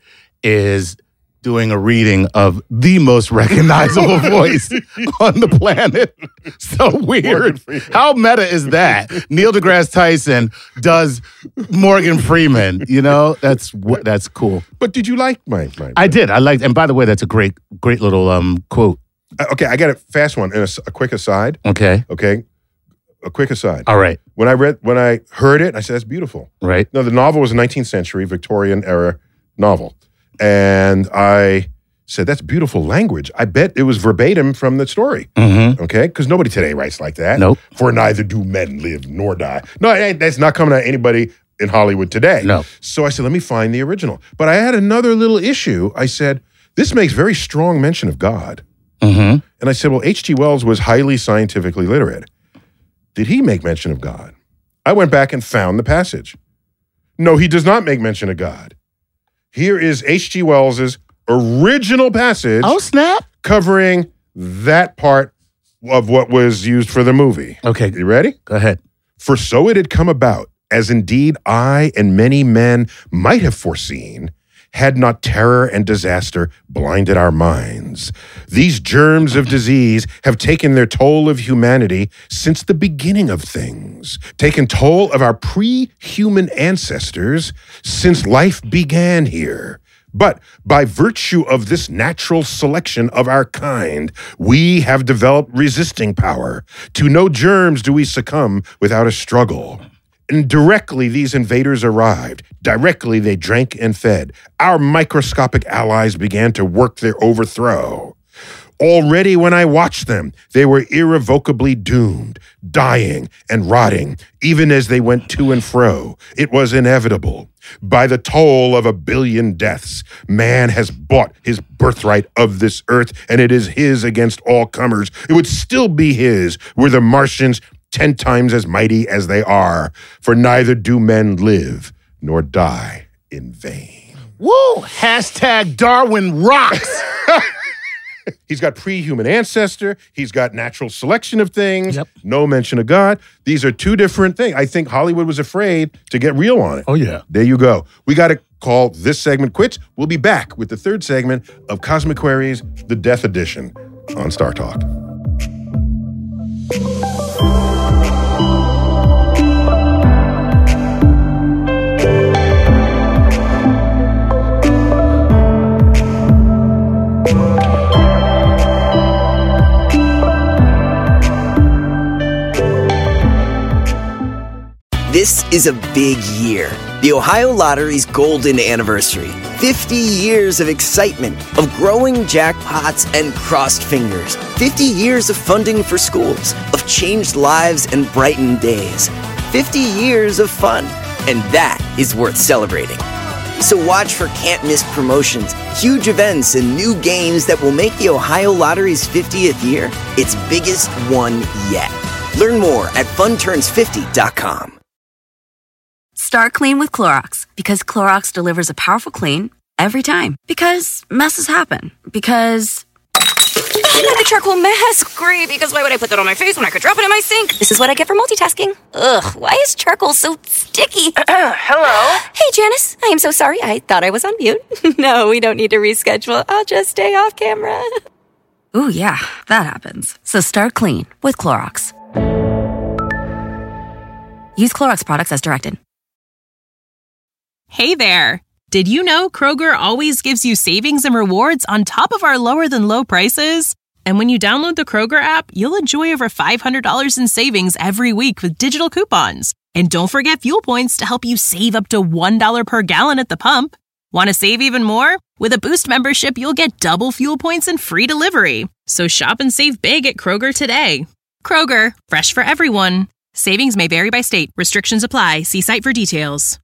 is doing a reading of the most recognizable voice on the planet. So weird. How meta is that? Neil deGrasse Tyson does Morgan Freeman. You know, that's that's cool. But did you like my? my I did. I liked. And by the way, that's a great, great little um quote. Okay, I got a fast one and a, a quick aside. Okay. Okay. A quick aside. All right. When I read, when I heard it, I said, "That's beautiful." Right. No, the novel was a nineteenth century Victorian era novel. And I said, that's beautiful language. I bet it was verbatim from the story. Mm-hmm. Okay? Because nobody today writes like that. Nope. For neither do men live nor die. No, it ain't, that's not coming at anybody in Hollywood today. No. So I said, let me find the original. But I had another little issue. I said, this makes very strong mention of God. Mm-hmm. And I said, well, H G Wells was highly scientifically literate. Did he make mention of God? I went back and found the passage. No, he does not make mention of God. Here is H G Wells's original passage. Oh, snap. Covering that part of what was used for the movie. Okay. You ready? Go ahead. For so it had come about, as indeed I and many men might have foreseen, had not terror and disaster blinded our minds. These germs of disease have taken their toll of humanity since the beginning of things, taken toll of our pre-human ancestors since life began here. But by virtue of this natural selection of our kind, we have developed resisting power. To no germs do we succumb without a struggle. And directly these invaders arrived, directly they drank and fed. Our microscopic allies began to work their overthrow. Already when I watched them, they were irrevocably doomed, dying and rotting, even as they went to and fro. It was inevitable. By the toll of a billion deaths, man has bought his birthright of this earth, and it is his against all comers. It would still be his were the Martians ten times as mighty as they are, for neither do men live nor die in vain. Woo! Hashtag Darwin rocks. He's got pre-human ancestor. He's got natural selection of things. Yep. No mention of God. These are two different things. I think Hollywood was afraid to get real on it. Oh, yeah. There you go. We got to call this segment quits. We'll be back with the third segment of Cosmic Queries, the Death Edition, on Star Talk. This is a big year. The Ohio Lottery's golden anniversary. fifty years of excitement, of growing jackpots and crossed fingers. fifty years of funding for schools, of changed lives and brightened days. fifty years of fun, and that is worth celebrating. So watch for can't-miss promotions, huge events, and new games that will make the Ohio Lottery's fiftieth year its biggest one yet. Learn more at fun turns fifty dot com. Start clean with Clorox, because Clorox delivers a powerful clean every time. Because messes happen. Because You got the charcoal mask. Great, because why would I put that on my face when I could drop it in my sink? This is what I get for multitasking. Ugh, why is charcoal so sticky? Hello? Hey, Janice. I am so sorry. I thought I was on mute. No, we don't need to reschedule. I'll just stay off camera. Ooh, yeah, that happens. So start clean with Clorox. Use Clorox products as directed. Hey there. Did you know Kroger always gives you savings and rewards on top of our lower than low prices? And when you download the Kroger app, you'll enjoy over five hundred dollars in savings every week with digital coupons. And don't forget fuel points to help you save up to one dollar per gallon at the pump. Want to save even more? With a Boost membership, you'll get double fuel points and free delivery. So shop and save big at Kroger today. Kroger, fresh for everyone. Savings may vary by state. Restrictions apply. See site for details.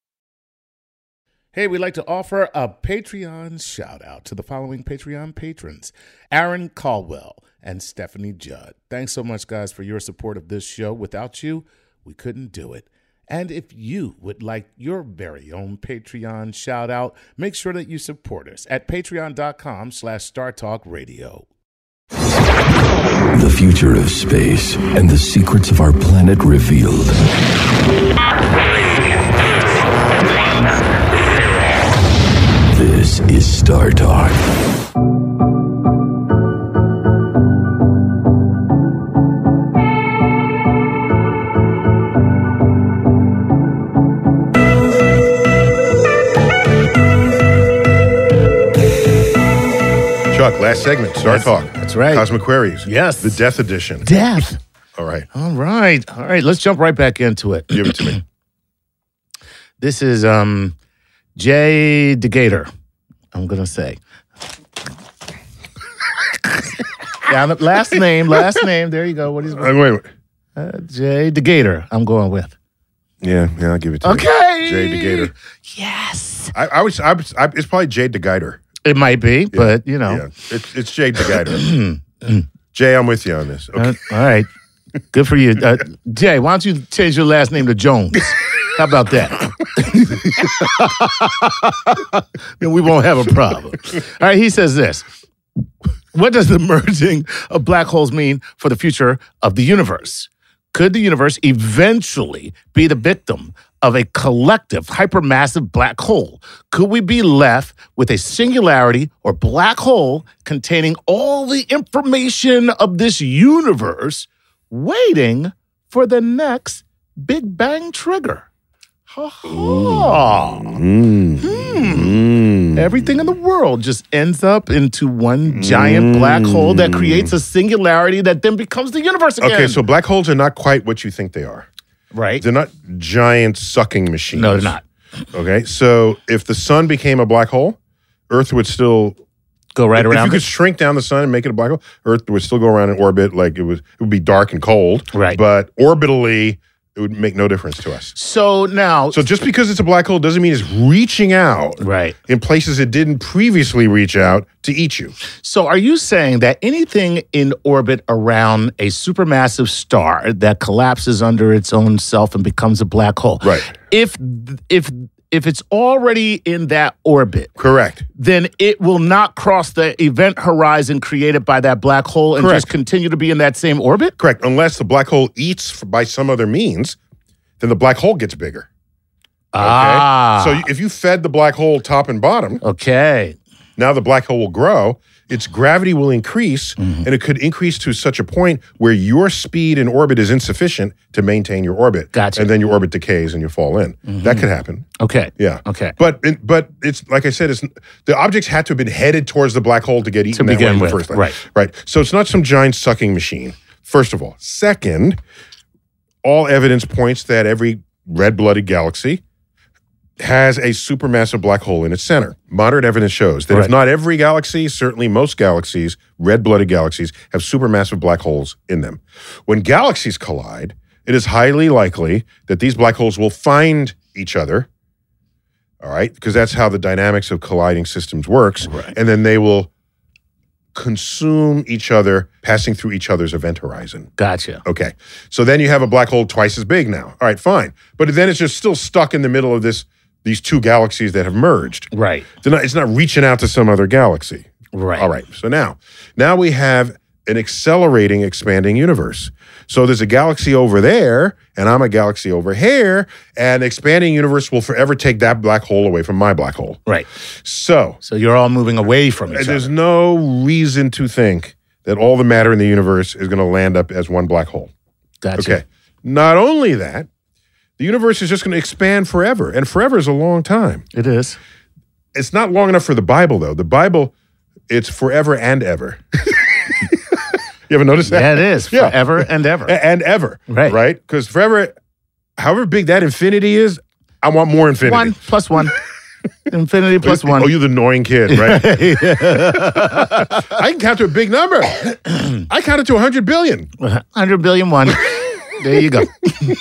Hey, we'd like to offer a Patreon shout-out to the following Patreon patrons: Aaron Caldwell and Stephanie Judd. Thanks so much, guys, for your support of this show. Without you, we couldn't do it. And if you would like your very own Patreon shout-out, make sure that you support us at patreon.com slash StarTalkRadio. The future of space and the secrets of our planet revealed. This is Star Talk. Chuck, last segment, Star That's- Talk. that's right. Cosmic Queries. Yes. The Death Edition. Death. All right. All right. All right. Let's jump right back into it. Give it to me. This is um, Jay DeGator, I'm going to say. Yeah, last name, last name. There you go. What is Uh, wait, wait. uh, Jay DeGator, I'm going with. Yeah, yeah, I'll give it to Okay. you. Jay DeGator. Yes. I, I, was, I, was, I It's probably Jay DeGator. It might be, but, you know. Yeah, it's, it's Jay DeGator. Jay, I'm with you on this. Okay. Uh, all right. Good for you. Uh, Jay, why don't you change your last name to Jones? How about that? Then we won't have a problem. All right, he says this. What does the merging of black holes mean for the future of the universe? Could the universe eventually be the victim of a collective hypermassive black hole? Could we be left with a singularity or black hole containing all the information of this universe waiting for the next Big Bang trigger? Ha ha. Mm. Hmm. Everything in the world just ends up into one giant black hole that creates a singularity that then becomes the universe again. Okay, so black holes are not quite what you think they are. Right. They're not giant sucking machines. No, they're not. Okay, so if the sun became a black hole, Earth would still Go right if, around If you it. could shrink down the sun and make it a black hole, Earth would still go around in orbit like it was. It would be dark and cold. Right. But orbitally, it would make no difference to us. So now, So just because it's a black hole doesn't mean it's reaching out right. in places it didn't previously reach out to eat you. So are you saying that anything in orbit around a supermassive star that collapses under its own self and becomes a black hole, Right. If if if it's already in that orbit, Correct. then it will not cross the event horizon created by that black hole and Correct. just continue to be in that same orbit? Correct. Unless the black hole eats f- by some other means, then the black hole gets bigger. Okay? Ah. So if you fed the black hole top and bottom, Okay. now the black hole will grow. Its gravity will increase, and it could increase to such a point where your speed in orbit is insufficient to maintain your orbit. Gotcha. And then your orbit decays and you fall in. That could happen. Okay. Yeah. Okay. But it, but it's like I said, it's the objects had to have been headed towards the black hole to get eaten that way begin in the with, first place. right. Right. So it's not some giant sucking machine. First of all, second, all evidence points that every red-blooded galaxy has a supermassive black hole in its center. Modern evidence shows that Right. if not every galaxy, certainly most galaxies, red-blooded galaxies, have supermassive black holes in them. When galaxies collide, it is highly likely that these black holes will find each other, all right, because that's how the dynamics of colliding systems works, Right. and then they will consume each other, passing through each other's event horizon. Gotcha. Okay. So then you have a black hole twice as big now. All right, fine. But then it's just still stuck in the middle of this these two galaxies that have merged. Right. They're not, it's not reaching out to some other galaxy. Right. All right. So now, now we have an accelerating, expanding universe. So there's a galaxy over there, and I'm a galaxy over here, and the expanding universe will forever take that black hole away from my black hole. Right. So, So you're all moving away from each there's other. no reason to think that all the matter in the universe is going to land up as one black hole. Gotcha. Okay. Not only that, the universe is just going to expand forever, and forever is a long time. It is. It's not long enough for the Bible, though. The Bible, it's forever and ever. You ever notice that? Yeah, it is. Yeah. Forever and ever. A- and ever. Right. Right? Because forever, however big that infinity is, I want more infinity. One plus one. Infinity plus one. Oh, you're the annoying kid, right? I can count to a big number. I counted to one hundred billion. one hundred billion one. There you go.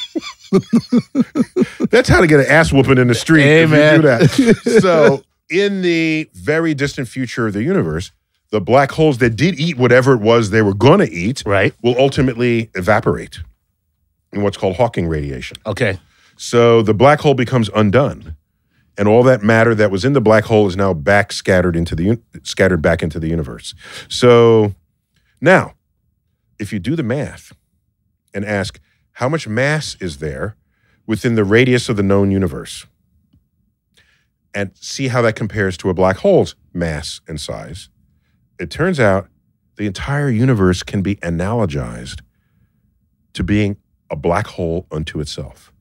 That's how to get an ass whooping in the street. if you Amen. do that. So, in the very distant future of the universe, the black holes that did eat whatever it was they were going to eat Right. will ultimately evaporate in what's called Hawking radiation. Okay. So the black hole becomes undone, and all that matter that was in the black hole is now back scattered into the un- scattered back into the universe. So now, if you do the math and ask how much mass is there within the radius of the known universe, and see how that compares to a black hole's mass and size, it turns out the entire universe can be analogized to being a black hole unto itself,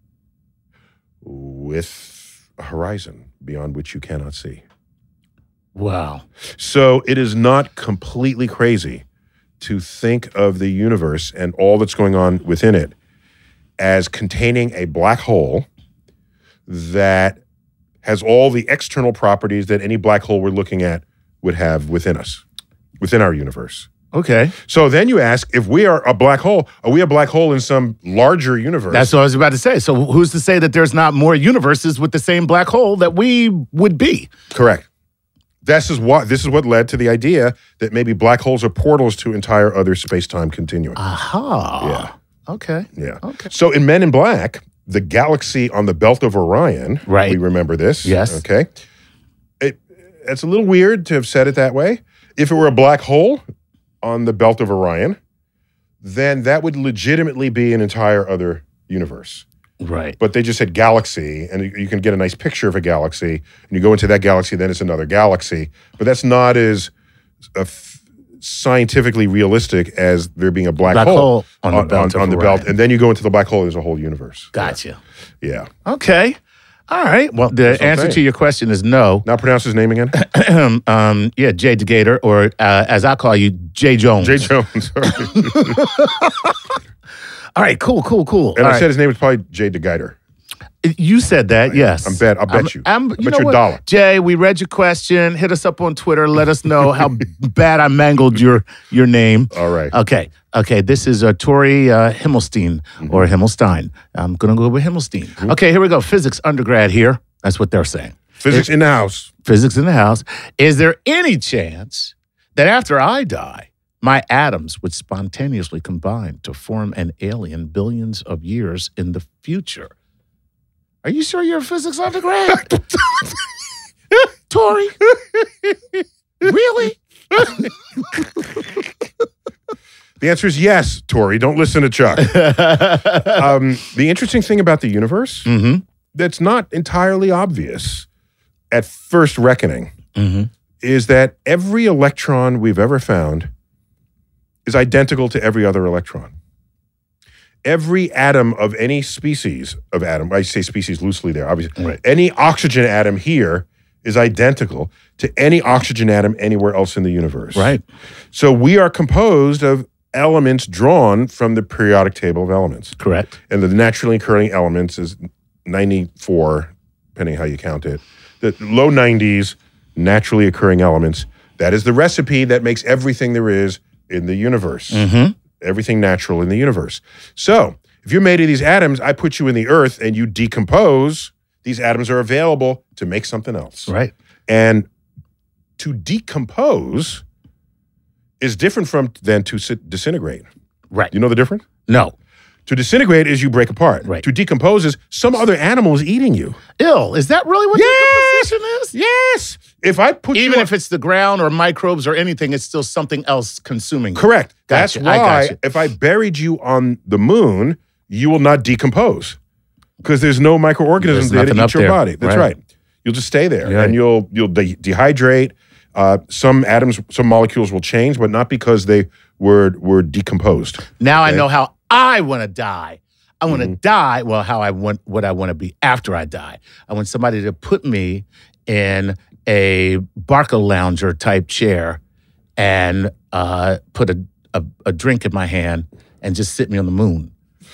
with a horizon beyond which you cannot see. Wow. So it is not completely crazy to think of the universe and all that's going on within it as containing a black hole that has all the external properties that any black hole we're looking at would have within us, within our universe. Okay. So then you ask, if we are a black hole, are we a black hole in some larger universe? That's what I was about to say. So who's to say that there's not more universes with the same black hole that we would be? Correct. This is what this is what led to the idea that maybe black holes are portals to entire other space-time continuum. Aha. Yeah. Okay. Yeah. Okay. So in Men in Black, the galaxy on the belt of Orion, Right. we remember this. Yes. Okay. It, it's a little weird to have said it that way. If it were a black hole on the belt of Orion, then that would legitimately be an entire other universe. Right. But they just said galaxy, and you- you can get a nice picture of a galaxy, and you go into that galaxy, then it's another galaxy. But that's not as uh, f- scientifically realistic as there being a black, Black hole on the belt of on the Orion. belt. And then you go into the black hole, there's a whole universe. Gotcha. Yeah. Okay. All right. Well, the what I'm answer saying. to your question is no. Now pronounce his name again. um, yeah, Jay DeGator, or uh, as I call you, Jay Jones. Jay Jones. All right. Cool. Cool. Cool. And All I right. said his name was probably Jay DeGuiter. You said that, yes. I'm bet- I'll bet you. I'm, I'll you bet know you a what? dollar. Jay, we read your question. Hit us up on Twitter. Let us know how bad I mangled your your name. All right. Okay. Okay. This is uh, Tori uh, Himmelstein Mm-hmm. or Himmelstein. I'm going to go with Himmelstein. Okay. Here we go. Physics undergrad here. That's what they're saying. Physics in the house. Physics in the house. Is there any chance that after I die, my atoms would spontaneously combine to form an alien billions of years in the future? Are you sure you're a physics undergrad? Tori? Really? The answer is yes, Tori. Don't listen to Chuck. um, the interesting thing about the universe Mm-hmm. that's not entirely obvious at first reckoning Mm-hmm. is that every electron we've ever found is identical to every other electron. Every atom of any species of atom, I say species loosely there, obviously, Right. any oxygen atom here is identical to any oxygen atom anywhere else in the universe. Right. So we are composed of elements drawn from the periodic table of elements. Correct. And the naturally occurring elements is ninety-four, depending how you count it. The low nineties, naturally occurring elements. That is the recipe that makes everything there is in the universe. Mm-hmm. Everything natural in the universe. So if you're made of these atoms, I put you in the earth and you decompose, these atoms are available to make something else. Right. And to decompose is different from than to si- disintegrate. Right. You know the difference? No. To disintegrate is you break apart. Right. To decompose is some other animal is eating you. Ill. Is that really what Yes! decomposition is? Yes. If I put Even you if it's the ground or microbes or anything, it's still something else consuming you. correct. Gotcha. That's I why gotcha. if I buried you on the moon, you will not decompose because there's no microorganisms There's there to nothing eat up your there. body. That's Right. right. You'll just stay there, Right. and you'll you'll de- dehydrate. Uh, some atoms, some molecules will change, but not because they were were decomposed. Now I Okay. know how I want to die. I want to Mm-hmm. die. Well, how I want what I want to be after I die. I want somebody to put me in a Barca lounger type chair and uh, put a, a a drink in my hand and just sit me on the moon.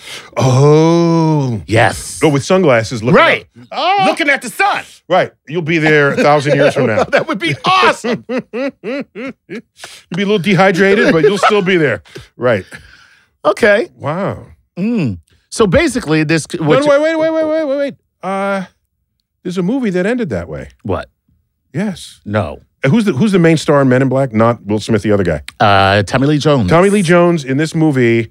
Oh, Yes. go with sunglasses. Looking Right. up. Oh, Looking at the sun. right. You'll be there a thousand years from now. That would be awesome. You'll be a little dehydrated, but you'll still be there. Right. Okay. Wow. Mm. So basically, this. Wait, What? wait, wait, wait, wait, wait, wait, wait. Uh, there's a movie that ended that way. what? Yes. No. Uh, Who's the Who's the main star in Men in Black? Not Will Smith, the other guy. Uh, Tommy Lee Jones. Tommy Lee Jones in this movie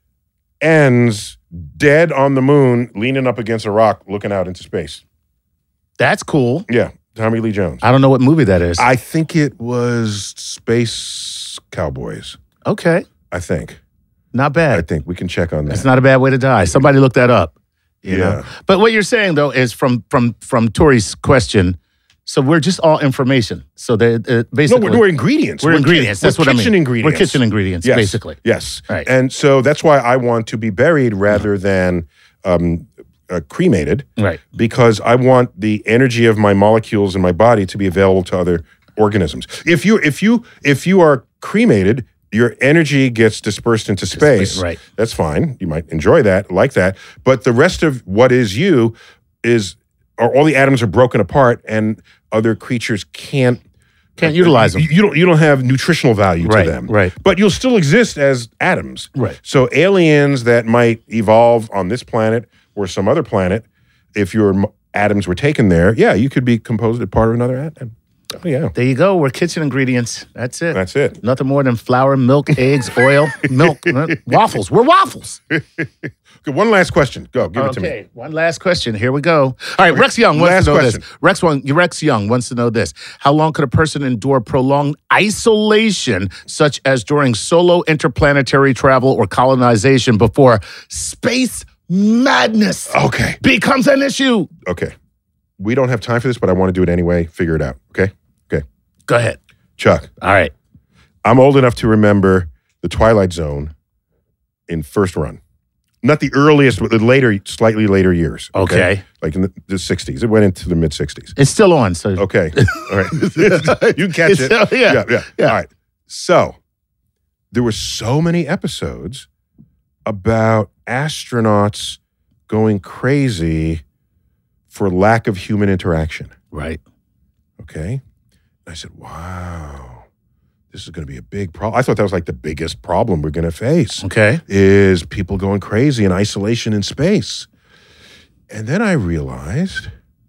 ends dead on the moon, leaning up against a rock, looking out into space. That's cool. Yeah, Tommy Lee Jones. I don't know what movie that is. I think it was Space Cowboys. okay. I think. Not I bad. think we can check on that. It's not a bad way to die. Somebody look that up. You Yeah. know? But what you're saying though is from from from Tori's question. So we're just all information. So they uh, no, basically we're, we're ingredients. we're ki- ingredients. That's we're what I mean. kitchen ingredients. We're kitchen ingredients, Yes. basically. Yes. Right. And so that's why I want to be buried rather than um, uh, cremated. Right. Because I want the energy of my molecules in my body to be available to other organisms. If you if you if you are cremated, your energy gets dispersed into space. right. That's fine. You might enjoy that, like that. But the rest of what is you is are all the atoms are broken apart and other creatures can't Can't utilize them. You, you don't you don't have nutritional value Right, to them. right. But you'll still exist as atoms. Right. So aliens that might evolve on this planet or some other planet, if your m- atoms were taken there, yeah, you could be composed as part of another atom. Oh yeah. There you go. We're kitchen ingredients. That's it. That's it. Nothing more than flour, milk, eggs, oil, milk, uh, waffles. We're waffles. Okay, one last question. Go, give it to me. Okay, one last question. Here we go. All right, Rex Young wants Last to know question. this. Rex, one, Rex Young wants to know this. How long could a person endure prolonged isolation, such as during solo interplanetary travel or colonization, before space madness Okay. becomes an issue? Okay. We don't have time for this, but I want to do it anyway. Figure it out. Okay? Okay. Go ahead. Chuck, All right. I'm old enough to remember the Twilight Zone in first run. Not the earliest, but the later, slightly later years. Okay. Like in the, the sixties. It went into the mid sixties. It's still on, so Okay. All right. You can catch It's it. still- yeah. yeah. Yeah. Yeah. All right. So there were so many episodes about astronauts going crazy for lack of human interaction. right. Okay. I said, wow, this is going to be a big problem. I thought that was like the biggest problem we're going to face Okay. is people going crazy in isolation in space. And then I realized,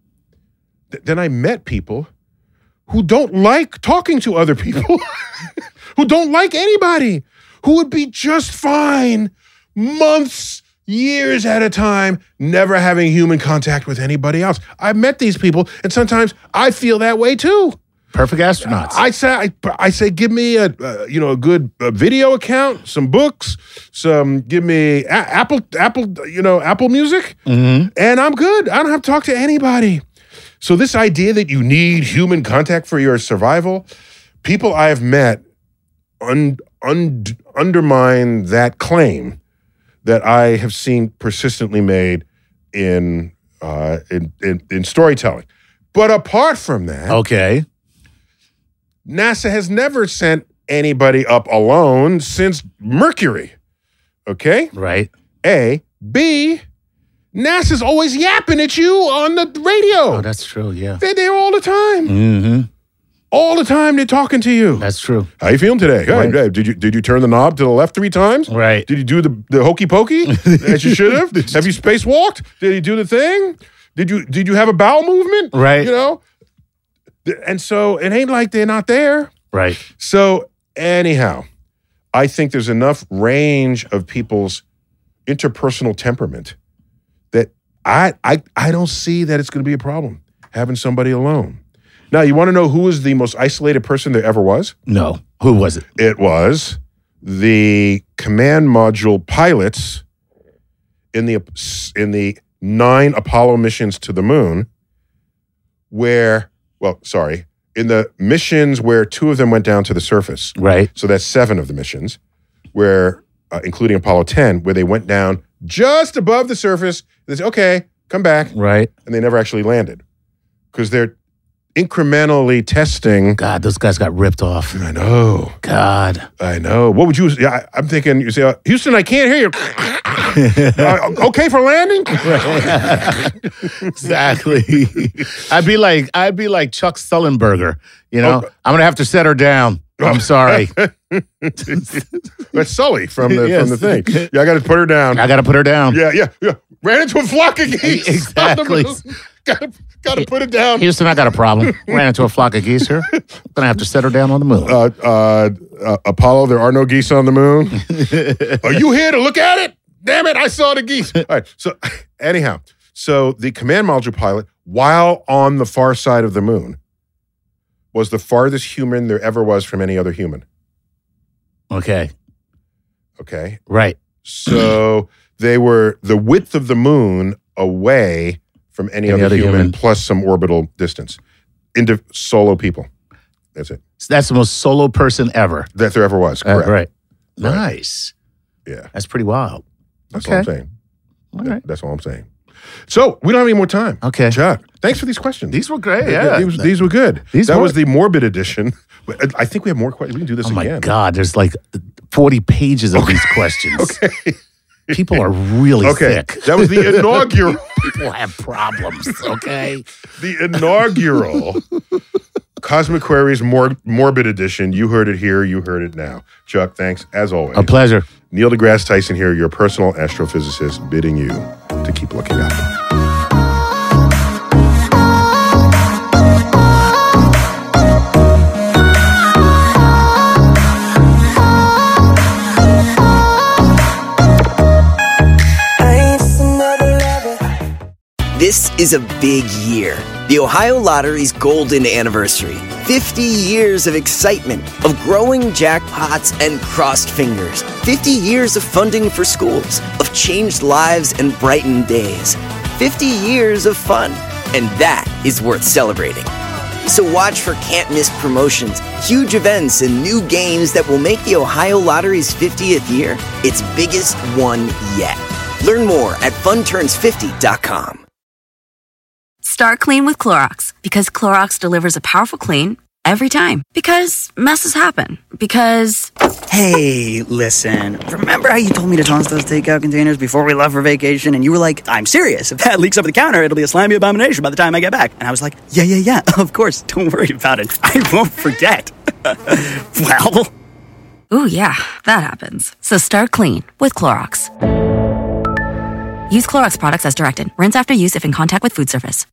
th- then I met people who don't like talking to other people, who don't like anybody, who would be just fine months, years at a time, never having human contact with anybody else. I've met these people, and sometimes I feel that way too. Perfect astronauts. I say, I, I say, give me a, uh, you know, a good uh, video account, some books, some, give me a- Apple, Apple, you know, Apple Music, Mm-hmm. and I'm good. I don't have to talk to anybody. So this idea that you need human contact for your survival, people I have met un, un, undermine that claim that I have seen persistently made in, uh, in, in, in storytelling. But apart from that, Okay. NASA has never sent anybody up alone since Mercury. Okay? Right. A. B. NASA's always yapping at you on the radio. Oh, that's true. Yeah. They're there all the time. Mm-hmm. All the time they're talking to you. That's true. How you feeling today? Hey, Right. hey, did you did you turn the knob to the left three times? Right. Did you do the, the hokey pokey as you should have? Have you spacewalked? Did you do the thing? Did you did you have a bowel movement? Right. You know? And so it ain't like they're not there. Right. So anyhow, I think there's enough range of people's interpersonal temperament that I I I don't see that it's going to be a problem having somebody alone. Now, you want to know who was the most isolated person there ever was? No. Who was it? It was the command module pilots in the in the nine Apollo missions to the moon, where, well, sorry, in the missions where two of them went down to the surface. Right. So that's seven of the missions, where, uh, including Apollo ten, where they went down just above the surface. They said, okay, come back. Right. And they never actually landed because they're incrementally testing. God, those guys got ripped off. I know. God. I know. What would you, yeah, I, I'm thinking, you say, uh, Houston, I can't hear you. uh, okay for landing? Exactly. I'd be like, I'd be like Chuck Sullenberger, you know, oh. I'm going to have to set her down. I'm sorry. That's Sully from the, yes. from the thing. Yeah, I got to put her down. I got to put her down. Yeah, yeah, yeah. Ran into a flock of geese. Exactly. Gotta, gotta put it down. Houston, I got a problem. Ran into a flock of geese here. Gonna have to set her down on the moon. Uh, uh, uh, Apollo, there are no geese on the moon. Are you here to look at it? Damn it, I saw the geese. All right, so anyhow, so the command module pilot, while on the far side of the moon, was the farthest human there ever was from any other human. Okay. Okay. Right. So they were the width of the moon away from any, any other, other human, human plus some orbital distance. Into solo people. That's it. So that's the most solo person ever. That there ever was, correct. Uh, right. right. Nice. Yeah. That's pretty wild. That's okay. all I'm saying. All that, right. That's all I'm saying. So, we don't have any more time. Okay. Chuck, thanks for these questions. These were great, yeah. These, these were good. These that were. was the morbid edition. I think we have more questions. We can do this oh again. Oh, my God. There's like forty pages of okay. these questions. Okay. People are really okay. thick. That was the inaugural. People have problems, okay? The inaugural Cosmic Queries mor- Morbid Edition. You heard it here. You heard it now. Chuck, thanks as always. A pleasure. Neil deGrasse Tyson here, your personal astrophysicist, bidding you to keep looking up. This is a big year. The Ohio Lottery's golden anniversary. fifty years of excitement, of growing jackpots and crossed fingers. fifty years of funding for schools, of changed lives and brightened days. fifty years of fun, and that is worth celebrating. So watch for can't-miss promotions, huge events, and new games that will make the Ohio Lottery's fiftieth year its biggest one yet. Learn more at fun turns fifty dot com. Start clean with Clorox, because Clorox delivers a powerful clean every time. Because messes happen. Because... Hey, listen. Remember how you told me to toss those takeout containers before we left for vacation? And you were like, I'm serious. If that leaks over the counter, it'll be a slimy abomination by the time I get back. And I was like, yeah, yeah, yeah. Of course. Don't worry about it. I won't forget. Well... Ooh, yeah. That happens. So start clean with Clorox. Use Clorox products as directed. Rinse after use if in contact with food surface.